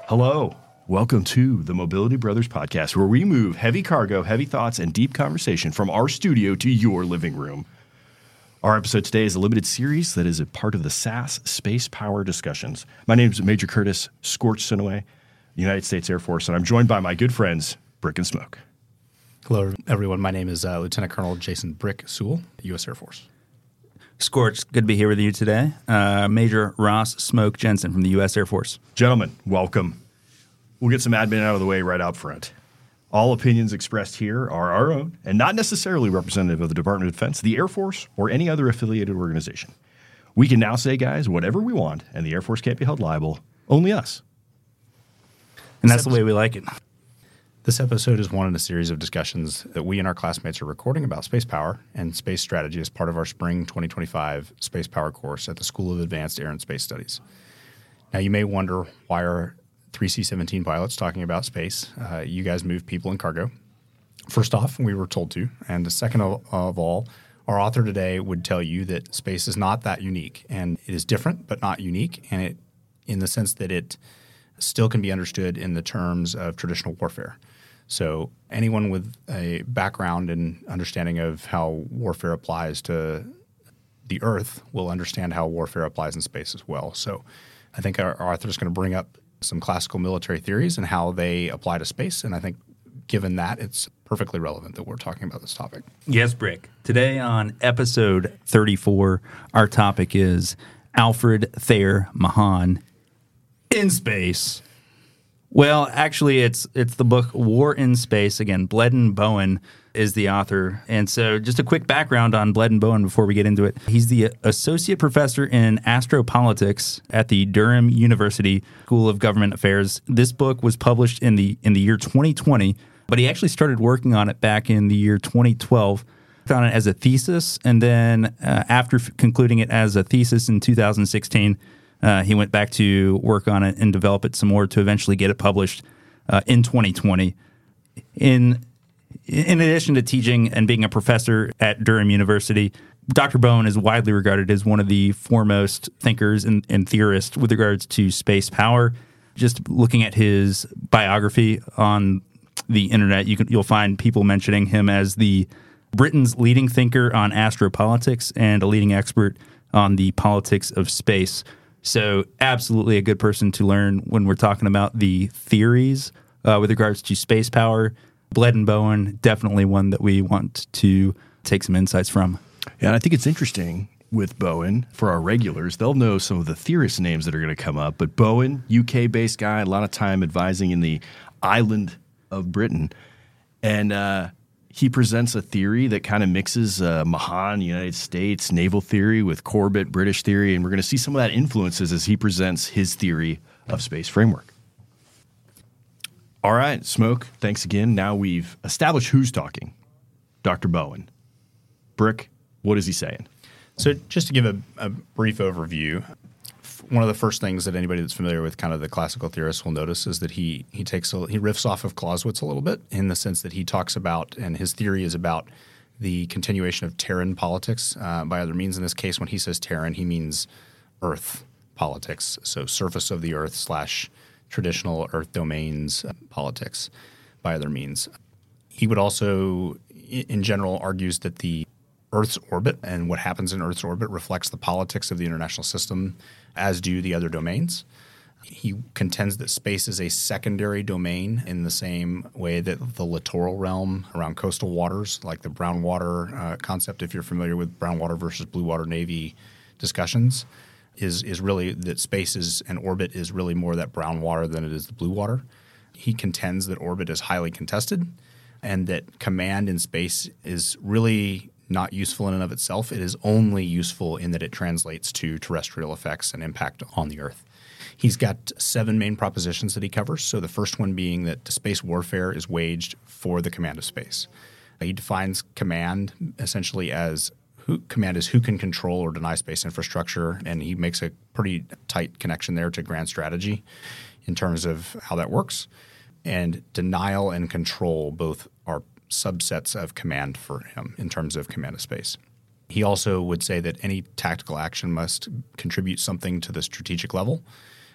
Hello. Welcome to the Mobility Brothers podcast, where we move heavy cargo, heavy thoughts, and deep conversation from our studio to your living room. Our episode today is a limited series that is a part of the SAS Space Power discussions. My name is Major Curtis Scorch Sinaway, United States Air Force, and I'm joined by my good friends, Brick and Smoke. Hello, everyone. My name is Lieutenant Colonel Jason Brick Sewell, U.S. Air Force. Scorch, good to be here with you today. Major Ross Smoke Jensen from the U.S. Air Force. Gentlemen, welcome. We'll get some admin out of the way right out front. All opinions expressed here are our own and not necessarily representative of the Department of Defense, the Air Force, or any other affiliated organization. We can now say, guys, whatever we want, and the Air Force can't be held liable. Only us. And that's the way we like it. This episode is one in a series of discussions that we and our classmates are recording about space power and space strategy as part of our spring 2025 space power course at the School of Advanced Air and Space Studies. Now, you may wonder, why are 3C-17 pilots talking about space? You guys move people and cargo. First off, we were told to. And second of all, our author today would tell you that space is not that unique. And it is different, but not unique. And it, in the sense that it still can be understood in the terms of traditional warfare. So anyone with a background and understanding of how warfare applies to the Earth will understand how warfare applies in space as well. So I think our author is going to bring up some classical military theories and how they apply to space. And I think given that, it's perfectly relevant that we're talking about this topic. Yes, Brick. Today on episode 34, our topic is Alfred Thayer Mahan in space. Well, actually, it's the book War in Space. Again, Bleddyn Bowen is the author. And so just a quick background on Bleddyn Bowen before we get into it. He's the associate professor in astropolitics at the Durham University School of Government Affairs. This book was published in the year 2020, but he actually started working on it back in the year 2012. Found it as a thesis, and then after concluding it as a thesis in 2016, he went back to work on it and develop it some more to eventually get it published in 2020. In addition to teaching and being a professor at Durham University, Dr. Bowen is widely regarded as one of the foremost thinkers and theorists with regards to space power. Just looking at his biography on the internet, you'll find people mentioning him as the Britain's leading thinker on astropolitics and a leading expert on the politics of space. So absolutely a good person to learn when we're talking about the theories with regards to space power. Bleddyn Bowen, definitely one that we want to take some insights from. Yeah, and I think it's interesting with Bowen, for our regulars, they'll know some of the theorist names that are going to come up. But Bowen, UK-based guy, a lot of time advising in the island of Britain. And he presents a theory that kind of mixes Mahan, United States, naval theory with Corbett, British theory. And we're going to see some of that influences as he presents his theory of space framework. All right, Smoke, thanks again. Now we've established who's talking. Dr. Bowen. Brick, what is he saying? So just to give a brief overview, one of the first things that anybody that's familiar with kind of the classical theorists will notice is that he riffs off of Clausewitz a little bit in the sense that he talks about, and his theory is about the continuation of Terran politics by other means. In this case, when he says Terran, he means Earth politics, so surface of the Earth / traditional Earth domains politics by other means. He would also, in general, argues that the Earth's orbit and what happens in Earth's orbit reflects the politics of the international system, as do the other domains. He contends that space is a secondary domain in the same way that the littoral realm around coastal waters, like the brown water concept, if you're familiar with brown water versus blue water Navy discussions, is really that space is and orbit is really more that brown water than it is the blue water. He contends that orbit is highly contested and that command in space is really not useful in and of itself. It is only useful in that it translates to terrestrial effects and impact on the Earth. He's got 7 main propositions that he covers. So the first one being that space warfare is waged for the command of space. He defines command essentially as who can control or deny space infrastructure, and he makes a pretty tight connection there to grand strategy in terms of how that works. And denial and control both are subsets of command for him in terms of command of space. He also would say that any tactical action must contribute something to the strategic level.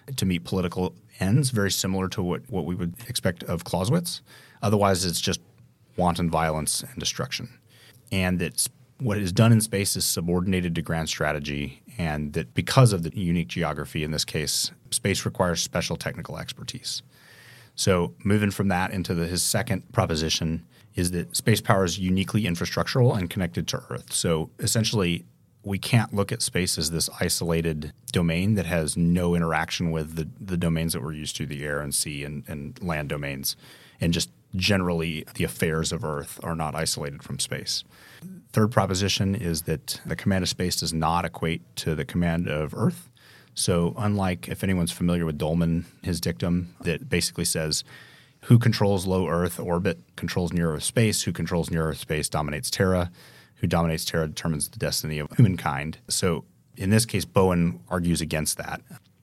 to meet political ends, very similar to what we would expect of Clausewitz. Otherwise, it's just wanton violence and destruction. And that what is done in space is subordinated to grand strategy, and that because of the unique geography in this case, space requires special technical expertise. So moving from that into his second proposition is that space power is uniquely infrastructural and connected to Earth. So essentially, we can't look at space as this isolated domain that has no interaction with the domains that we're used to, the air and sea and land domains. And just generally, the affairs of Earth are not isolated from space. Third proposition is that the command of space does not equate to the command of Earth. So unlike, if anyone's familiar with Dolman, his dictum that basically says, who controls low Earth orbit controls near Earth space, who controls near Earth space dominates Terra, who dominates Terra determines the destiny of humankind. So in this case, Bowen argues against that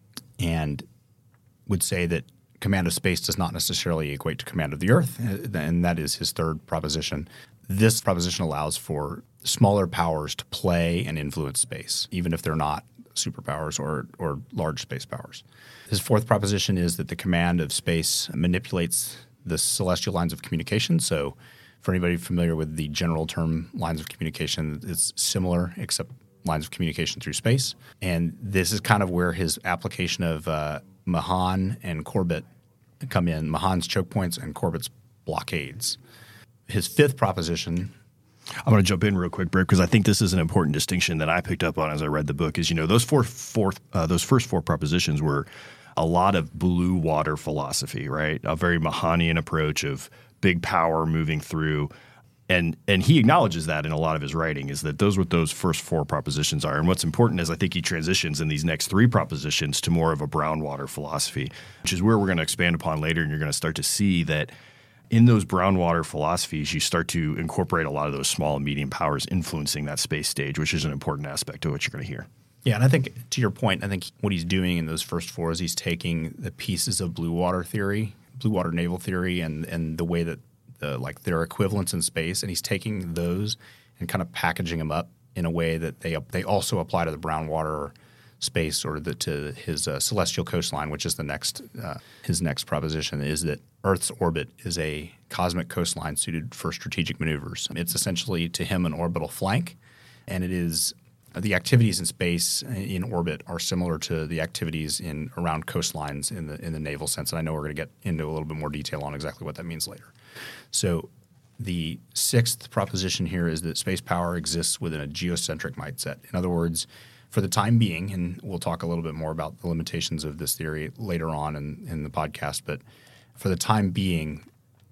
and would say that command of space does not necessarily equate to command of the Earth, and that is his third proposition. This proposition allows for smaller powers to play and influence space, even if they're not superpowers or large space powers. His fourth proposition is that the command of space manipulates the celestial lines of communication. So for anybody familiar with the general term lines of communication, it's similar except lines of communication through space. And this is kind of where his application of Mahan and Corbett come in, Mahan's choke points and Corbett's blockades. His fifth proposition. I'm going to jump in real quick, Brick, because I think this is an important distinction that I picked up on as I read the book. Is those first four propositions were a lot of blue water philosophy, right? A very Mahanian approach of big power moving through, and he acknowledges that in a lot of his writing. Is that those what those first four propositions are, and what's important is I think he transitions in these next three propositions to more of a brown water philosophy, which is where we're going to expand upon later, and you're going to start to see that. In those brown water philosophies, you start to incorporate a lot of those small and medium powers influencing that space stage, which is an important aspect of what you're going to hear. Yeah, and I think to your point, I think what he's doing in those first four is he's taking the pieces of blue water theory, blue water naval theory, and the way that their equivalents in space, and he's taking those and kind of packaging them up in a way that they also apply to the brown water space or to his celestial coastline, which is his next proposition, is that Earth's orbit is a cosmic coastline suited for strategic maneuvers. It's essentially to him an orbital flank, and it is the activities in space in orbit are similar to the activities around coastlines in the naval sense. And I know we're going to get into a little bit more detail on exactly what that means later. So the sixth proposition here is that space power exists within a geocentric mindset. In other words, for the time being, and we'll talk a little bit more about the limitations of this theory later on in the podcast, but for the time being,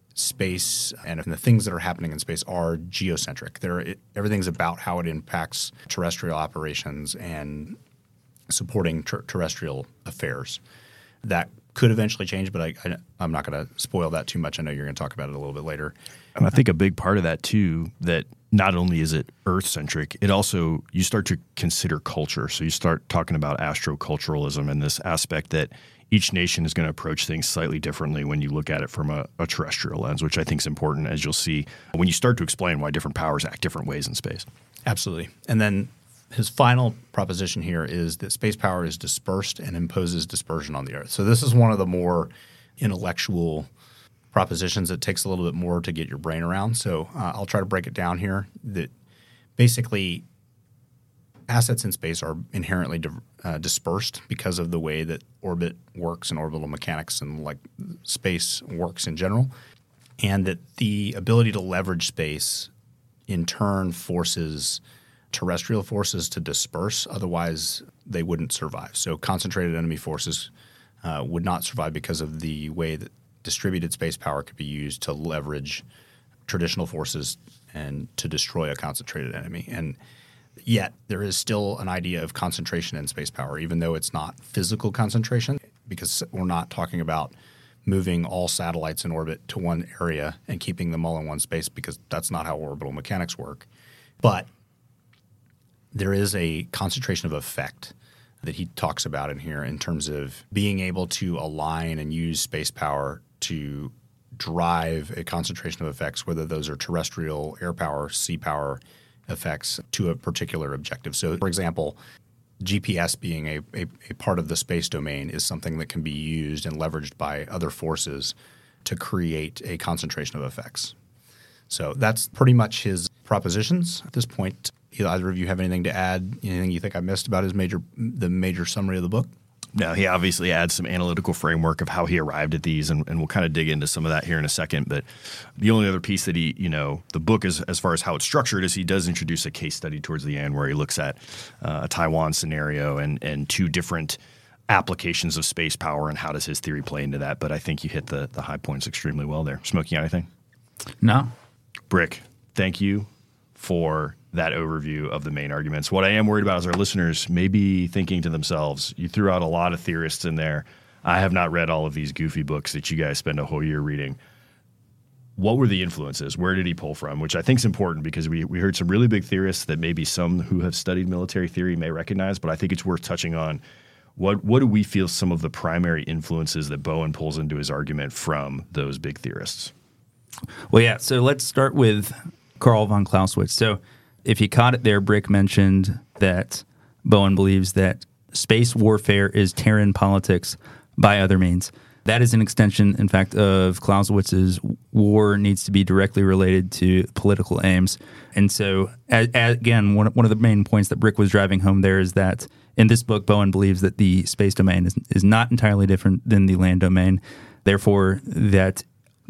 space and the things that are happening in space are geocentric. Everything's about how it impacts terrestrial operations and supporting terrestrial affairs. That could eventually change, but I'm not going to spoil that too much. I know you're going to talk about it a little bit later. And I think a big part of that, too, that not only is it Earth-centric, it also – you start to consider culture. So you start talking about astroculturalism and this aspect that each nation is going to approach things slightly differently when you look at it from a terrestrial lens, which I think is important, as you'll see when you start to explain why different powers act different ways in space. Absolutely. And then his final proposition here is that space power is dispersed and imposes dispersion on the Earth. So this is one of the more intellectual propositions that takes a little bit more to get your brain around. So I'll try to break it down here. That basically assets in space are inherently dispersed because of the way that orbit works and orbital mechanics and space works in general, and that the ability to leverage space in turn forces terrestrial forces to disperse. Otherwise, they wouldn't survive. So concentrated enemy forces would not survive because of the way that distributed space power could be used to leverage traditional forces and to destroy a concentrated enemy. And yet there is still an idea of concentration in space power, even though it's not physical concentration, because we're not talking about moving all satellites in orbit to one area and keeping them all in one space, because that's not how orbital mechanics work. But there is a concentration of effect that he talks about in here in terms of being able to align and use space power to drive a concentration of effects, whether those are terrestrial, air power, sea power effects, to a particular objective. So, for example, GPS being a part of the space domain is something that can be used and leveraged by other forces to create a concentration of effects. So that's pretty much his propositions at this point. Either of you have anything to add? Anything you think I missed about the major summary of the book? No, he obviously adds some analytical framework of how he arrived at these, and we'll kind of dig into some of that here in a second. But the only other piece that the book is, as far as how it's structured, is he does introduce a case study towards the end where he looks at a Taiwan scenario and two different applications of space power and how does his theory play into that. But I think you hit the high points extremely well there. Smokey, anything? No. Brick, thank you for that overview of the main arguments. What I am worried about is our listeners may be thinking to themselves, you threw out a lot of theorists in there. I have not read all of these goofy books that you guys spend a whole year reading. What were the influences? Where did he pull from? Which I think is important because we heard some really big theorists that maybe some who have studied military theory may recognize, but I think it's worth touching on what do we feel some of the primary influences that Bowen pulls into his argument from those big theorists? Well, yeah. So let's start with Karl von Clausewitz. So if you caught it there, Brick mentioned that Bowen believes that space warfare is Terran politics by other means. That is an extension, in fact, of Clausewitz's war needs to be directly related to political aims. And so, again, one of the main points that Brick was driving home there is that in this book, Bowen believes that the space domain is not entirely different than the land domain. Therefore, that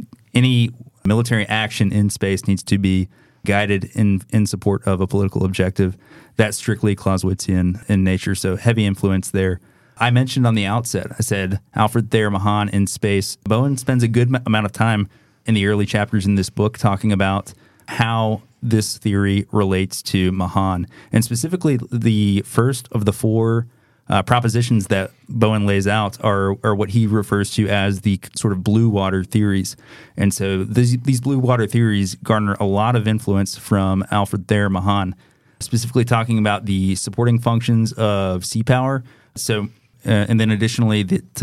any military action in space needs to be guided in support of a political objective. That's strictly Clausewitzian in nature, so heavy influence there. I mentioned on the outset, I said Alfred Thayer Mahan in space. Bowen spends a good amount of time in the early chapters in this book talking about how this theory relates to Mahan. And specifically, the first of the four propositions that Bowen lays out are what he refers to as the sort of blue water theories. And so these blue water theories garner a lot of influence from Alfred Thayer Mahan, specifically talking about the supporting functions of sea power. So, and then additionally,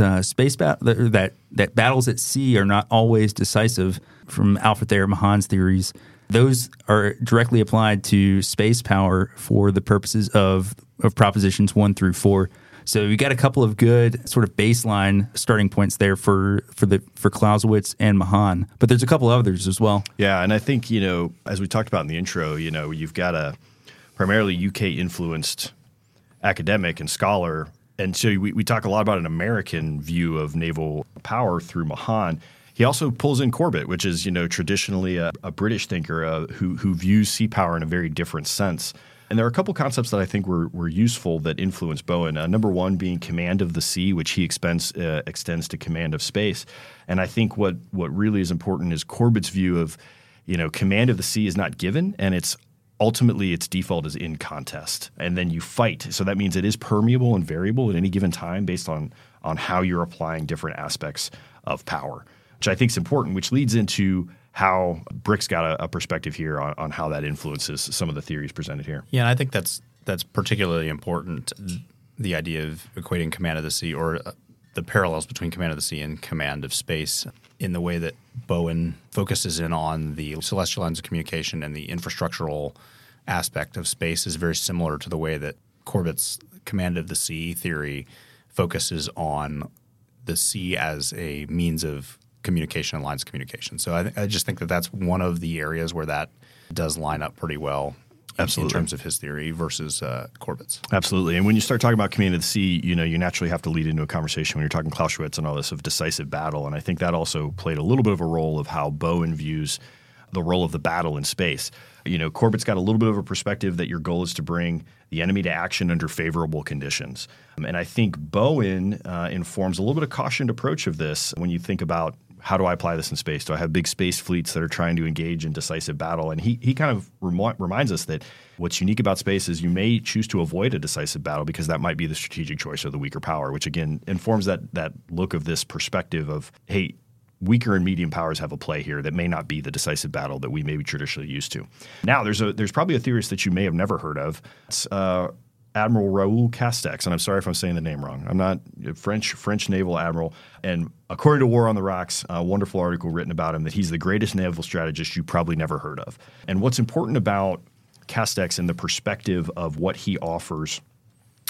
that that battles at sea are not always decisive from Alfred Thayer Mahan's theories. Those are directly applied to space power for the purposes of propositions 1 through 4. So we got a couple of good sort of baseline starting points there for Clausewitz and Mahan, but there's a couple others as well. Yeah, and I think, as we talked about in the intro, you've got a primarily UK influenced academic and scholar, and so we talk a lot about an American view of naval power through Mahan. He also pulls in Corbett, which is, traditionally a British thinker who views sea power in a very different sense. And there are a couple concepts that I think were useful that influence Bowen. Number one being command of the sea, which he extends to command of space. And I think what really is important is Corbett's view of, command of the sea is not given, and it's ultimately its default is in contest. And then you fight. So that means it is permeable and variable at any given time based on how you're applying different aspects of power, which I think is important, which leads into how Brick's got a perspective here on how that influences some of the theories presented here. Yeah, and I think that's particularly important, the idea of equating command of the sea or the parallels between command of the sea and command of space in the way that Bowen focuses in on the celestial lines of communication and the infrastructural aspect of space is very similar to the way that Corbett's command of the sea theory focuses on the sea as a means of communication and lines of communication. So I just think that that's one of the areas where that does line up pretty well. Absolutely. In terms of his theory versus Corbett's. Absolutely. And when you start talking about command of the sea, you naturally have to lead into a conversation when you're talking Clausewitz and all this of decisive battle. And I think that also played a little bit of a role of how Bowen views the role of the battle in space. Corbett's got a little bit of a perspective that your goal is to bring the enemy to action under favorable conditions. And I think Bowen informs a little bit of cautioned approach of this when you think about how do I apply this in space? Do I have big space fleets that are trying to engage in decisive battle? And he kind of reminds us that what's unique about space is you may choose to avoid a decisive battle because that might be the strategic choice of the weaker power, which again informs that look of this perspective of, hey, weaker and medium powers have a play here that may not be the decisive battle that we may be traditionally used to. Now, there's probably a theorist that you may have never heard of. It's Admiral Raoul Castex, and I'm sorry if I'm saying the name wrong. I'm not a French naval admiral. And according to War on the Rocks, a wonderful article written about him, that he's the greatest naval strategist you probably never heard of. And what's important about Castex and the perspective of what he offers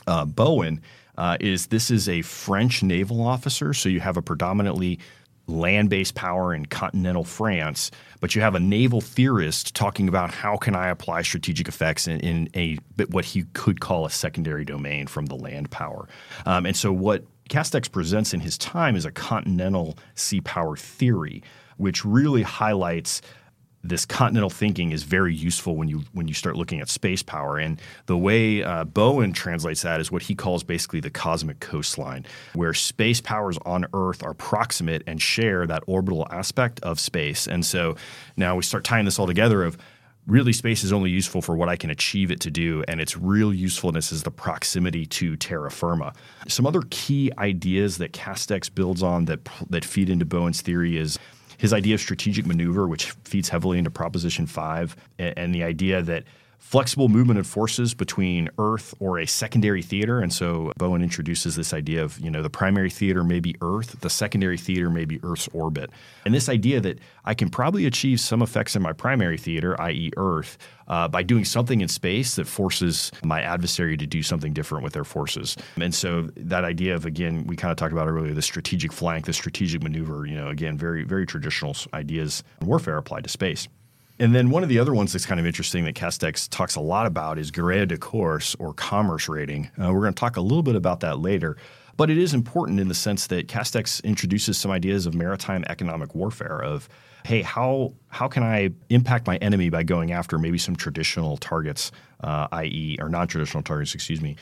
Bowen this is a French naval officer, so you have a predominantly land-based power in continental France, but you have a naval theorist talking about how can I apply strategic effects in what he could call a secondary domain from the land power. And so what Castex presents in his time is a continental sea power theory, which really highlights this continental thinking is very useful when you start looking at space power. And the way Bowen translates that is what he calls basically the cosmic coastline, where space powers on Earth are proximate and share that orbital aspect of space. And so now we start tying this all together of really space is only useful for what I can achieve it to do, and its real usefulness is the proximity to terra firma. Some other key ideas that Castex builds on that feed into Bowen's theory is his idea of strategic maneuver, which feeds heavily into Proposition 5, and the idea that flexible movement of forces between Earth or a secondary theater. And so Bowen introduces this idea of, the primary theater may be Earth, the secondary theater may be Earth's orbit. And this idea that I can probably achieve some effects in my primary theater, i.e. Earth, by doing something in space that forces my adversary to do something different with their forces. And so that idea of, again, we kind of talked about earlier, the strategic flank, the strategic maneuver, again, very, very traditional ideas in warfare applied to space. And then one of the other ones that's kind of interesting that Castex talks a lot about is Grille de Course, or commerce rating. We're going to talk a little bit about that later. But it is important in the sense that Castex introduces some ideas of maritime economic warfare of, hey, how can I impact my enemy by going after maybe some traditional targets, or non-traditional targets,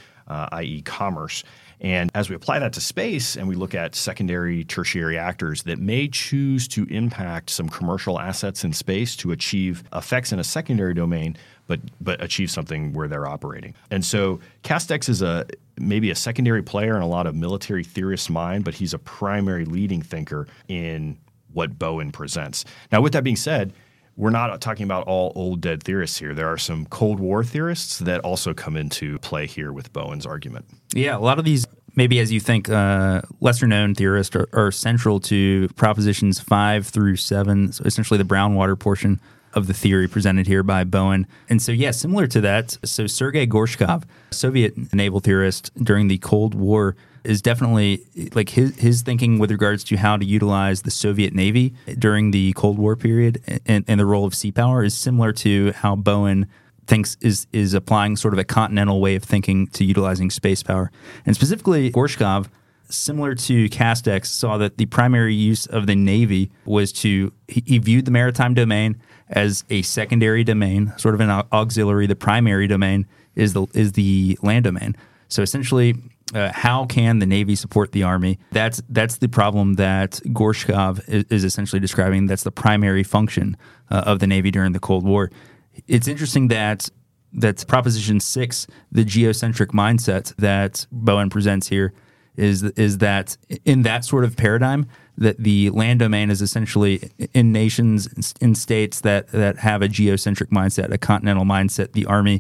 i.e. commerce. And as we apply that to space and we look at secondary, tertiary actors that may choose to impact some commercial assets in space to achieve effects in a secondary domain, but achieve something where they're operating. And so Castex is maybe a secondary player in a lot of military theorists' mind, but he's a primary leading thinker in what Bowen presents. Now, with that being said, we're not talking about all old dead theorists here. There are some Cold War theorists that also come into play here with Bowen's argument. Yeah, a lot of these, maybe as you think, lesser-known theorists are central to Propositions 5 through 7, so essentially the brown-water portion of the theory presented here by Bowen. And so, yeah, similar to that, so Sergei Gorshkov, Soviet naval theorist during the Cold War, is definitely like his thinking with regards to how to utilize the Soviet Navy during the Cold War period and the role of sea power is similar to how Bowen thinks is applying sort of a continental way of thinking to utilizing space power. And specifically, Gorshkov, similar to Castex, saw that the primary use of the Navy was he viewed the maritime domain as a secondary domain, sort of an auxiliary. The primary domain is the land domain. So essentially, how can the Navy support the Army? That's the problem that Gorshkov is essentially describing. That's the primary function of the Navy during the Cold War. It's interesting that Proposition 6, the geocentric mindset that Bowen presents here, is that in that sort of paradigm, that the land domain is essentially in nations, in states that have a geocentric mindset, a continental mindset. The Army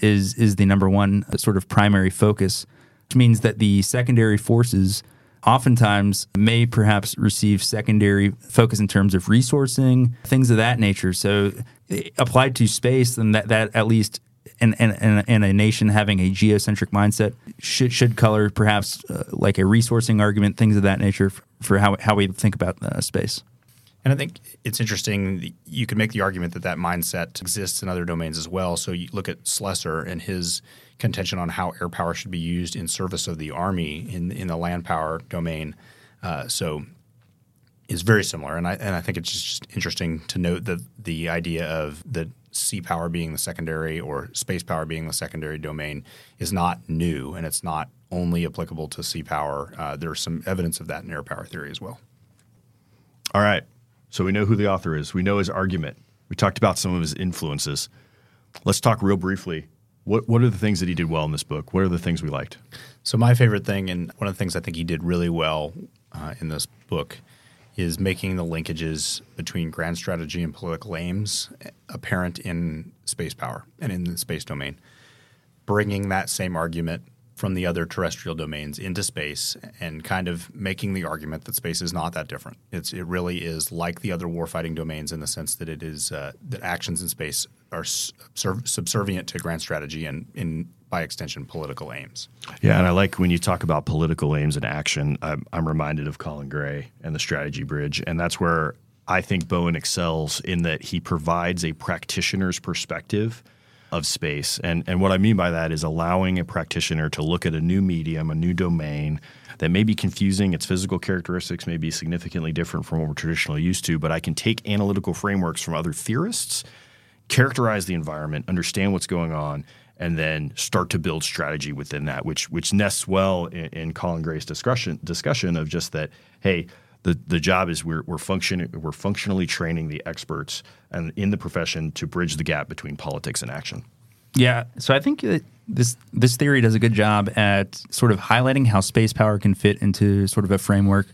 is the number one sort of primary focus, which means that the secondary forces oftentimes may perhaps receive secondary focus in terms of resourcing, things of that nature. So applied to space, then that at least in a nation having a geocentric mindset should color perhaps like a resourcing argument, things of that nature for how we think about space. And I think it's interesting. You can make the argument that mindset exists in other domains as well. So you look at Schlesser and his contention on how air power should be used in service of the Army in the land power domain. So is very similar. And I think it's just interesting to note that the idea of the sea power being the secondary or space power being the secondary domain is not new, and it's not only applicable to sea power. There's some evidence of that in air power theory as well. All right. So we know who the author is. We know his argument. We talked about some of his influences. Let's talk real briefly. What are the things that he did well in this book? What are the things we liked? So my favorite thing, and one of the things I think he did really well in this book, is making the linkages between grand strategy and political aims apparent in space power and in the space domain. Bringing that same argument from the other terrestrial domains into space and kind of making the argument that space is not that different. It really is like the other warfighting domains in the sense that it is that actions in space are subservient to grand strategy and by extension, political aims. Yeah, and I like when you talk about political aims and action, I'm reminded of Colin Gray and the Strategy Bridge, and that's where I think Bowen excels in that he provides a practitioner's perspective of space. And what I mean by that is allowing a practitioner to look at a new medium, a new domain that may be confusing. Its physical characteristics may be significantly different from what we're traditionally used to, but I can take analytical frameworks from other theorists, characterize the environment, understand what's going on, and then start to build strategy within that, which nests well in Colin Gray's discussion of just that, hey, the job is we're functionally training the experts and in the profession to bridge the gap between politics and action. Yeah, so I think that this theory does a good job at sort of highlighting how space power can fit into sort of a framework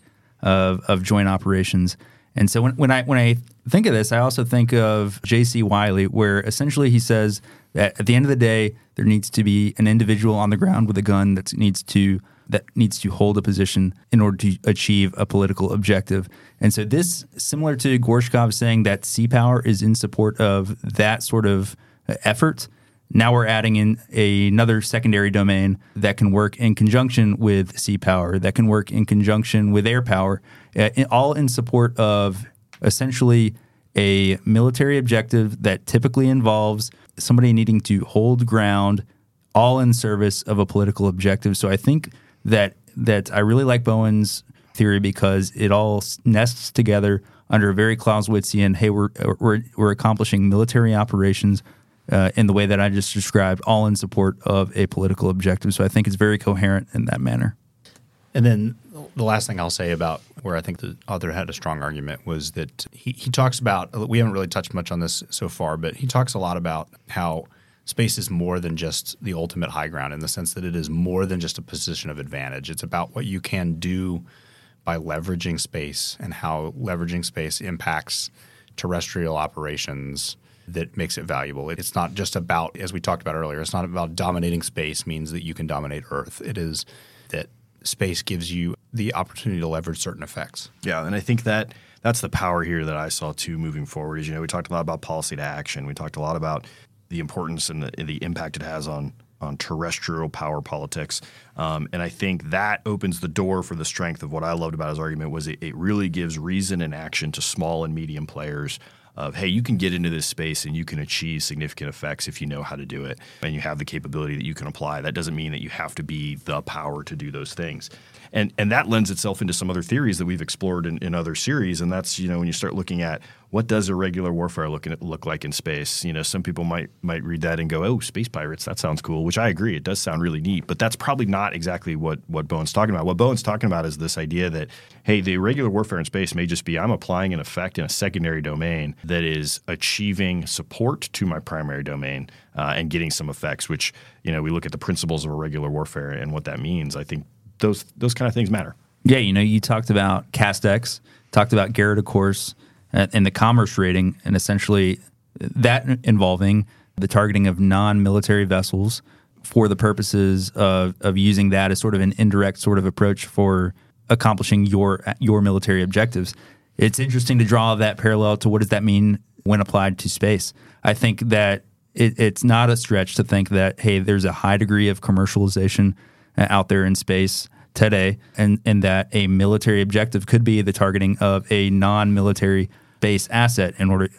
of joint operations. And so when I think of this, I also think of J.C. Wiley, where essentially he says that at the end of the day, there needs to be an individual on the ground with a gun that needs to hold a position in order to achieve a political objective. And so this, similar to Gorshkov saying that sea power is in support of that sort of effort, now we're adding in another secondary domain that can work in conjunction with sea power, that can work in conjunction with air power, all in support of essentially a military objective that typically involves somebody needing to hold ground, all in service of a political objective. So I think that I really like Bowen's theory because it all nests together under a very Clausewitzian, hey, we're accomplishing military operations in the way that I just described, all in support of a political objective. So I think it's very coherent in that manner. And then the last thing I'll say about where I think the author had a strong argument was that he talks about, we haven't really touched much on this so far, but he talks a lot about how space is more than just the ultimate high ground in the sense that it is more than just a position of advantage. It's about what you can do by leveraging space and how leveraging space impacts terrestrial operations that makes it valuable. It's not just about, as we talked about earlier, it's not about dominating space means that you can dominate Earth. It is that space gives you the opportunity to leverage certain effects. Yeah, and I think that's the power here that I saw too moving forward. Is, we talked a lot about policy to action. We talked a lot about the importance and the impact it has on terrestrial power politics. And I think that opens the door for the strength of what I loved about his argument was it really gives reason and action to small and medium players of, hey, you can get into this space and you can achieve significant effects if you know how to do it and you have the capability that you can apply. That doesn't mean that you have to be the power to do those things. And that lends itself into some other theories that we've explored in other series, and that's, when you start looking at what does irregular warfare look like in space. Some people might read that and go, oh, space pirates, that sounds cool, which I agree. It does sound really neat, but that's probably not exactly what Bowen's talking about. What Bowen's talking about is this idea that, hey, the irregular warfare in space may just be I'm applying an effect in a secondary domain that is achieving support to my primary domain and getting some effects, which, we look at the principles of irregular warfare and what that means. I think those kind of things matter. Yeah, you talked about Castex, talked about Garrett, of course, and the commerce rating, and essentially that involving the targeting of non-military vessels for the purposes of using that as sort of an indirect sort of approach for accomplishing your military objectives. It's interesting to draw that parallel to what does that mean when applied to space. I think that it's not a stretch to think that, hey, there's a high degree of commercialization out there in space today, and that a military objective could be the targeting of a non-military base asset.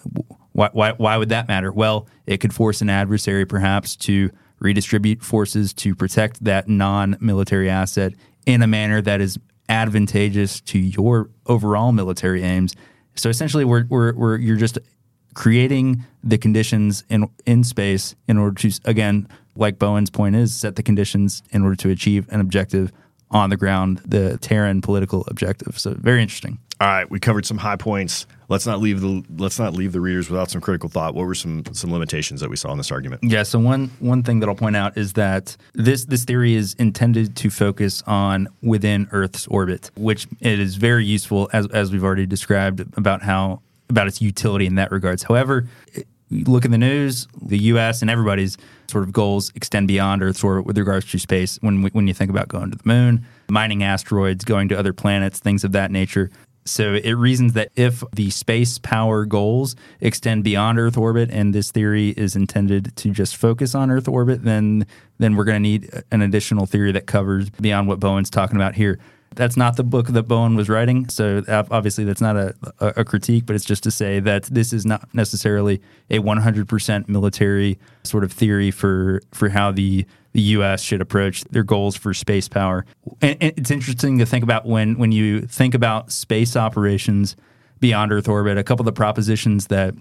Why would that matter? Well, it could force an adversary perhaps to redistribute forces to protect that non-military asset in a manner that is advantageous to your overall military aims. So essentially, you're just creating the conditions in space in order to, again, like Bowen's point is, set the conditions in order to achieve an objective on the ground, the Terran political objective. So very interesting. All right, we covered some high points. Let's not leave the readers without some critical thought. What were some limitations that we saw in this argument? Yeah, so one thing that I'll point out is that this theory is intended to focus on within Earth's orbit, which it is very useful as we've already described about its utility in that regards. However, you look in the news, the U.S. and everybody's sort of goals extend beyond Earth's orbit with regards to space. When you think about going to the moon, mining asteroids, going to other planets, things of that nature, So it reasons that if the space power goals extend beyond Earth orbit, and this theory is intended to just focus on Earth orbit, then we're going to need an additional theory that covers beyond what Bowen's talking about here. That's not the book that Bowen was writing, so obviously that's not a critique, but it's just to say that this is not necessarily a 100% military sort of theory for how the U.S. should approach their goals for space power. And it's interesting to think about when you think about space operations beyond Earth orbit, a couple of the propositions that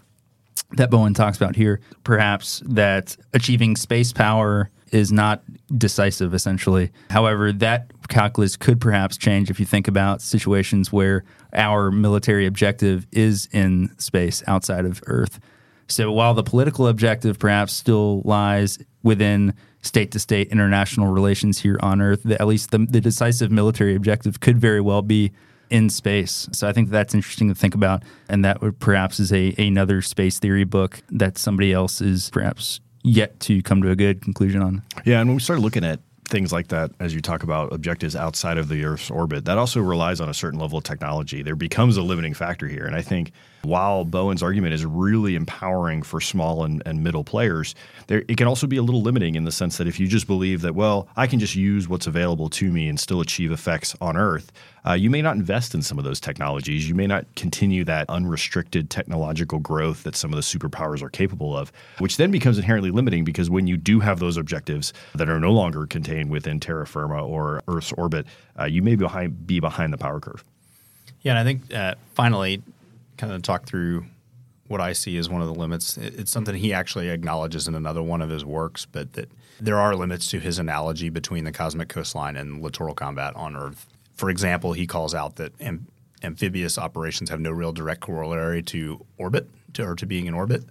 Bowen talks about here, perhaps that achieving space power is not decisive, essentially. However, that calculus could perhaps change if you think about situations where our military objective is in space outside of Earth. So while the political objective perhaps still lies within state-to-state international relations here on Earth, at least the decisive military objective could very well be in space. So I think that's interesting to think about, and that would perhaps is another space theory book that somebody else is perhaps yet to come to a good conclusion on. Yeah, and when we start looking at things like that, as you talk about objectives outside of the Earth's orbit, that also relies on a certain level of technology. There becomes a limiting factor here. And I think while Bowen's argument is really empowering for small and middle players, it can also be a little limiting in the sense that if you just believe that, well, I can just use what's available to me and still achieve effects on Earth, you may not invest in some of those technologies. You may not continue that unrestricted technological growth that some of the superpowers are capable of, which then becomes inherently limiting because when you do have those objectives that are no longer contained within terra firma or Earth's orbit, you may be behind the power curve. Yeah, and I think finally, kind of talk through what I see as one of the limits. It's something he actually acknowledges in another one of his works, but that there are limits to his analogy between the cosmic coastline and littoral combat on Earth. For example, he calls out that amphibious operations have no real direct corollary to orbit or to being in orbit.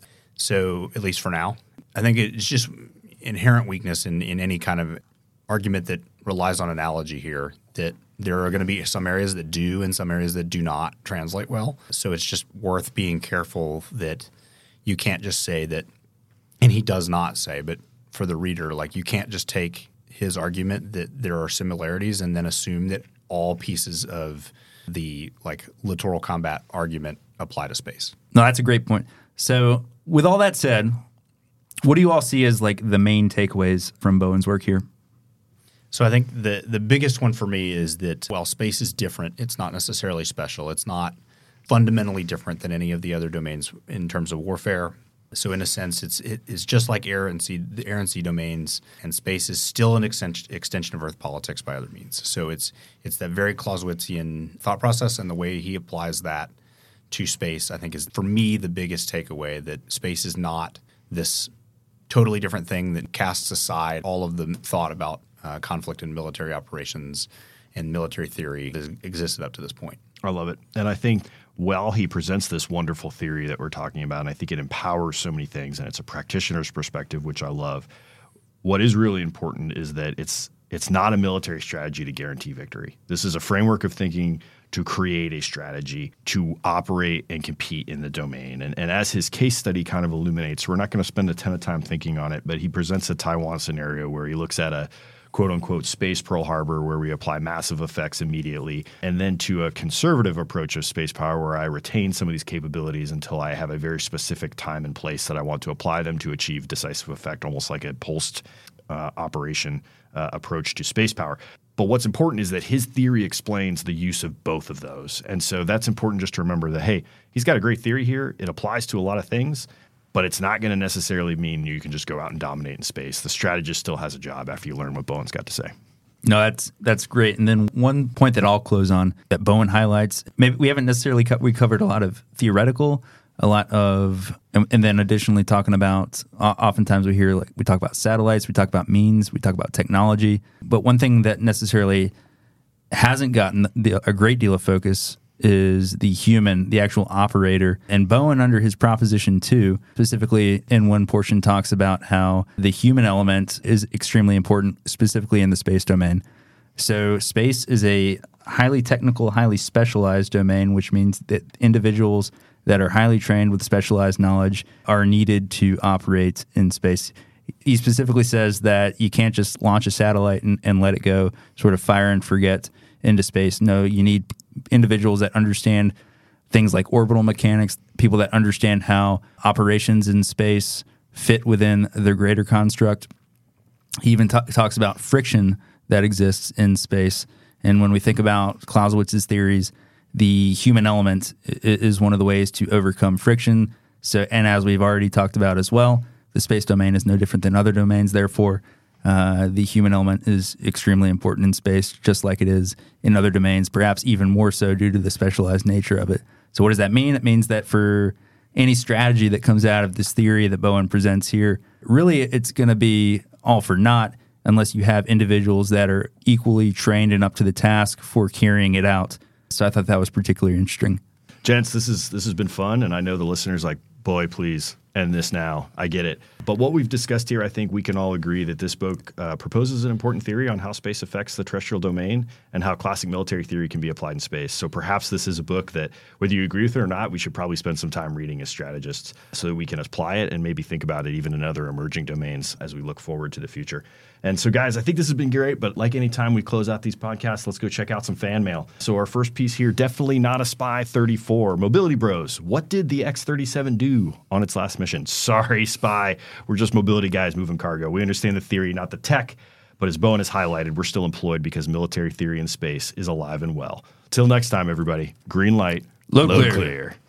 So at least for now, I think it's just inherent weakness in any kind of argument that relies on analogy here, that there are going to be some areas that do and some areas that do not translate well. So it's just worth being careful that you can't just say that, and he does not say, but for the reader, like you can't just take his argument that there are similarities and then assume that all pieces of the like littoral combat argument apply to space. No, that's a great point. So with all that said, what do you all see as like the main takeaways from Bowen's work here? So I think the biggest one for me is that while space is different, it's not necessarily special. It's not fundamentally different than any of the other domains in terms of warfare. So in a sense, it is just like air and sea. The air and sea domains and space is still an extension of Earth politics by other means. So it's that very Clausewitzian thought process, and the way he applies that to space, I think, is for me the biggest takeaway, that space is not this totally different thing that casts aside all of the thought about conflict and military operations and military theory that has existed up to this point. I love it. And I think while he presents this wonderful theory that we're talking about, and I think it empowers so many things, and it's a practitioner's perspective, which I love, what is really important is that it's not a military strategy to guarantee victory. This is a framework of thinking to create a strategy to operate and compete in the domain. And as his case study kind of illuminates, we're not going to spend a ton of time thinking on it, but he presents a Taiwan scenario where he looks at a quote-unquote space Pearl Harbor where we apply massive effects immediately, and then to a conservative approach of space power where I retain some of these capabilities until I have a very specific time and place that I want to apply them to achieve decisive effect, almost like a pulsed operation approach to space power. But what's important is that his theory explains the use of both of those. And so that's important just to remember that, hey, he's got a great theory here. It applies to a lot of things, but it's not going to necessarily mean you can just go out and dominate in space. The strategist still has a job after you learn what Bowen's got to say. No, that's great. And then one point that I'll close on that Bowen highlights, maybe we haven't necessarily we covered a lot of theoretical, a lot of, and then additionally talking about, oftentimes we hear, like, we talk about satellites, we talk about means, we talk about technology. But one thing that necessarily hasn't gotten a great deal of focus is the human, the actual operator. And Bowen, under his Proposition 2, specifically in one portion, talks about how the human element is extremely important, specifically in the space domain. So space is a highly technical, highly specialized domain, which means that individuals that are highly trained with specialized knowledge are needed to operate in space. He specifically says that you can't just launch a satellite and let it go, sort of fire and forget into space. No, you need individuals that understand things like orbital mechanics, people that understand how operations in space fit within the greater construct. He even talks about friction that exists in space. And when we think about Clausewitz's theories, the human element is one of the ways to overcome friction. So, and as we've already talked about as well, the space domain is no different than other domains. Therefore, the human element is extremely important in space, just like it is in other domains, perhaps even more so due to the specialized nature of it. So what does that mean? It means that for any strategy that comes out of this theory that Bowen presents here, really it's going to be all for naught unless you have individuals that are equally trained and up to the task for carrying it out. So I thought that was particularly interesting. Gents, this has been fun, and I know the listeners like, boy, please end this now. I get it. But what we've discussed here, I think we can all agree that this book proposes an important theory on how space affects the terrestrial domain and how classic military theory can be applied in space. So perhaps this is a book that, whether you agree with it or not, we should probably spend some time reading as strategists so that we can apply it and maybe think about it even in other emerging domains as we look forward to the future. And so, guys, I think this has been great, but like any time we close out these podcasts, let's go check out some fan mail. So our first piece here, Definitely Not a Spy 34. Mobility Bros, what did the X-37 do on its last mission? Sorry, Spy. We're just mobility guys moving cargo. We understand the theory, not the tech, but as Bowen has highlighted, we're still employed because military theory in space is alive and well. Till next time, everybody, green light, low clear. clear.